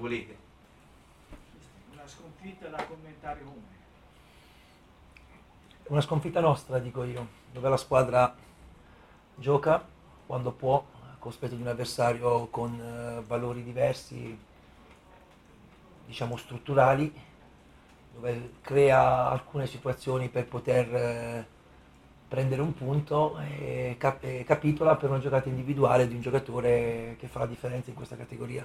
volete. Una sconfitta da commentare come? Una sconfitta nostra, dico io, dove la squadra gioca quando può, a cospetto di un avversario con valori diversi, diciamo strutturali, dove crea alcune situazioni per poter prendere un punto e capitola per una giocata individuale di un giocatore che fa la differenza in questa categoria.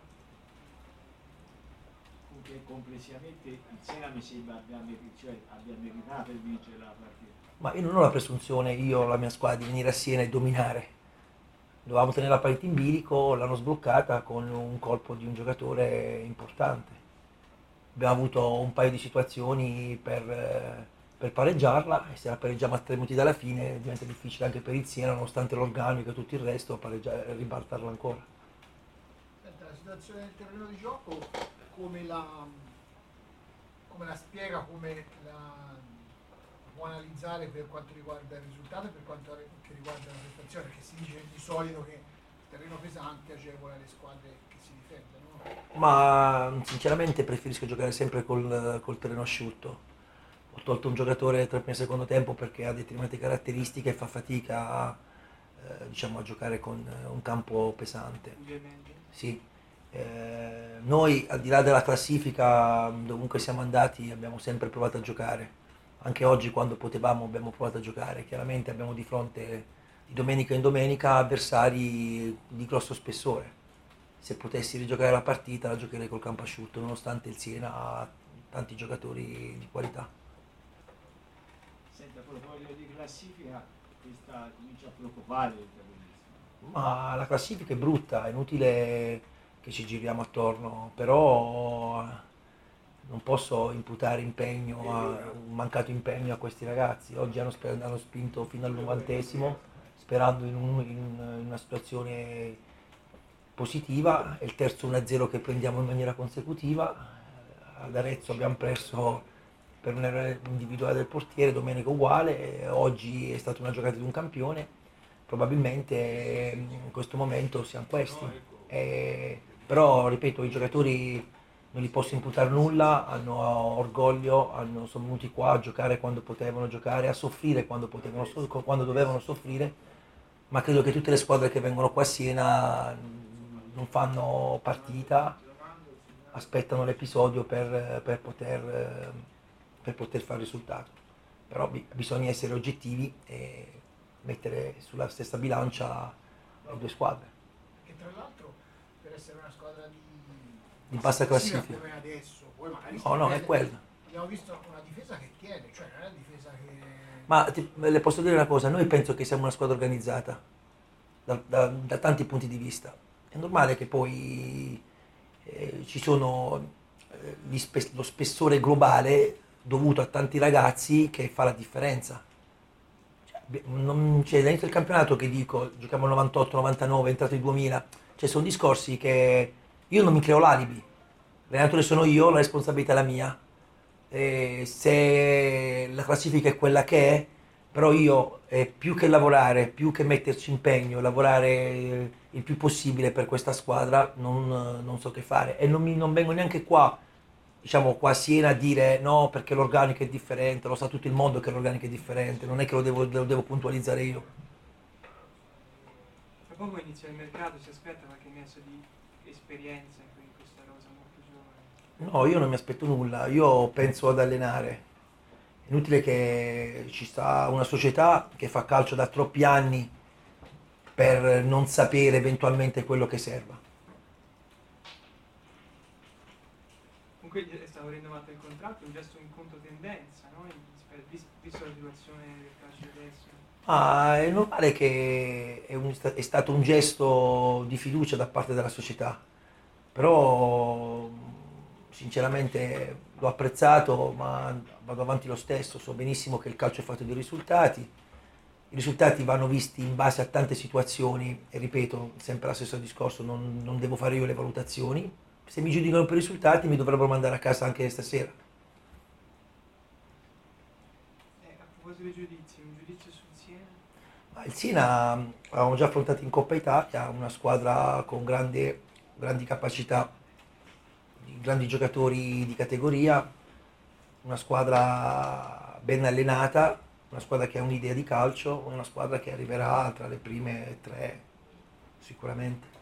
Comunque complessivamente il Siena mi sembra abbia meritato di vincere la partita. Ma io non ho la presunzione, io, la mia squadra, di venire a Siena e dominare. Dovevamo tenere la partita in bilico, l'hanno sbloccata con un colpo di un giocatore importante. Abbiamo avuto un paio di situazioni per pareggiarla e se la pareggiamo a 3 minuti dalla fine diventa difficile anche per il Siena, nonostante l'organico e tutto il resto, ribaltarla ancora. Senta, la situazione del terreno di gioco come la spiega, come la può analizzare per quanto riguarda il risultato e per quanto riguarda la prestazione? Perché si dice di solito che il terreno pesante agevola le squadre che si difendono, no? Ma sinceramente preferisco giocare sempre col terreno asciutto. Ho tolto un giocatore tra il primo e il secondo tempo perché ha determinate caratteristiche e fa fatica diciamo, a giocare con un campo pesante. Sì. Noi al di là della classifica, dovunque siamo andati, abbiamo sempre provato a giocare. Anche oggi quando potevamo abbiamo provato a giocare. Chiaramente abbiamo di fronte di domenica in domenica avversari di grosso spessore. Se potessi rigiocare la partita la giocherei col campo asciutto, nonostante il Siena ha tanti giocatori di qualità. Senta, a proposito di classifica, questa comincia a preoccupare il protagonista. Ma la classifica è brutta, è inutile che ci giriamo attorno, però non posso imputare un mancato impegno a questi ragazzi. Oggi hanno spinto fino al 90°, sperando in una situazione positiva. È il terzo 1-0 che prendiamo in maniera consecutiva. Ad Arezzo abbiamo perso per un errore individuale del portiere, domenica uguale, oggi è stata una giocata di un campione, probabilmente in questo momento siamo questi. Però ripeto, i giocatori non gli posso imputare nulla, hanno orgoglio, sono venuti qua a giocare quando potevano giocare, a soffrire quando dovevano soffrire, ma credo che tutte le squadre che vengono qua a Siena non fanno partita, aspettano l'episodio per poter fare risultato. Però bisogna essere oggettivi e mettere sulla stessa bilancia le due squadre. Che tra l'altro per essere una squadra Di bassa classifica. come adesso, poi magari No, è quella. abbiamo visto una difesa che tiene, cioè non è una difesa che... Ma le posso dire una cosa, noi penso che siamo una squadra organizzata da tanti punti di vista. È normale che poi ci sono lo spessore globale dovuto a tanti ragazzi che fa la differenza. Non c'è dall'inizio del campionato che dico giochiamo al 98, 99, è entrato il 2000, cioè sono discorsi che io non mi creo l'alibi, l'allenatore sono io, la responsabilità è la mia. Se la classifica è quella che è, però io più che lavorare, più che metterci impegno, lavorare il più possibile per questa squadra, non so che fare e non vengo neanche qua, diciamo qua a Siena a dire no perché l'organico è differente, lo sa tutto il mondo che l'organico è differente, non è che lo devo puntualizzare io. Tra poco inizia il mercato, si aspetta qualche mese di esperienza in questa rosa molto giovane? No, io non mi aspetto nulla, io penso ad allenare. È inutile che ci sta una società che fa calcio da troppi anni per non sapere eventualmente quello che serva. Comunque è stato rinnovato il contratto, un gesto in controtendenza, no? Visto la situazione del calcio adesso. È normale che è stato un gesto di fiducia da parte della società, però sinceramente l'ho apprezzato, ma vado avanti lo stesso, so benissimo che il calcio è fatto di risultati, i risultati vanno visti in base a tante situazioni e ripeto, sempre lo stesso discorso, non devo fare io le valutazioni, se mi giudicano per i risultati mi dovrebbero mandare a casa anche stasera. A proposito dei giudizi, un giudizio sul Siena? Ma il Siena l'avevamo già affrontato in Coppa Italia, una squadra con grandi capacità grandi giocatori di categoria, una squadra ben allenata, una squadra che ha un'idea di calcio, una squadra che arriverà tra le prime tre sicuramente.